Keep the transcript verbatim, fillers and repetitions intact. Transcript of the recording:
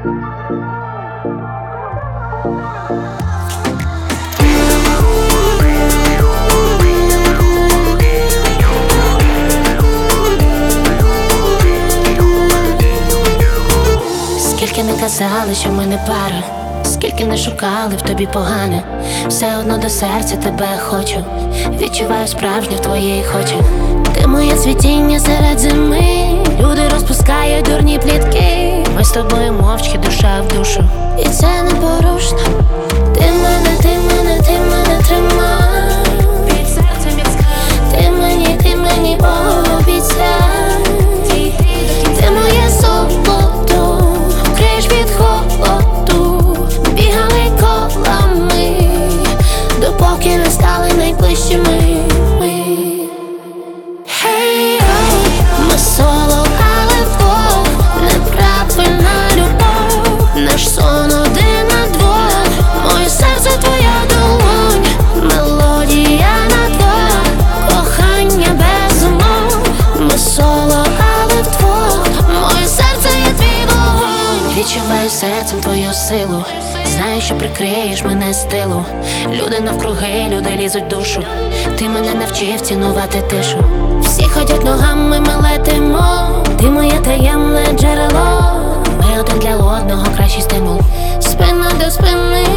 Скільки не казали, що ми не пара, скільки не шукали в тобі погане, все одно до серця тебе хочу. Відчуваю справжнє в твоїй хочі. Ти моє цвітіння серед зими. Люди розпускають дурні плітки. Ми з тобою мовчки, душа в душу, і це непорушно. Ти мене, ти мене, ти мене тримай під серцем як скала. Ти мені, ти мені обіцяй. Ти моє золото, криш від холоду. Бігали колами, допоки не стали найближчими ми. Hey, oh, ми соло, але вдвох. Неправильна любов, наш сон один на двох. Моє серце твоя долонь, мелодія на двох. Кохання без умов. Ми соло, але вдвох. Моє серце є твій вогонь. Відчуваю серцем твою силу. Знаю, що прикриєш мене з тилу. Люди навкруги, люди лізуть в душу. Ти мене навчив цінувати тишу. Всі ходять ногами, ми летимо. Ти моє таємне джерело. Ми один для одного кращий стимул. Спина до спини.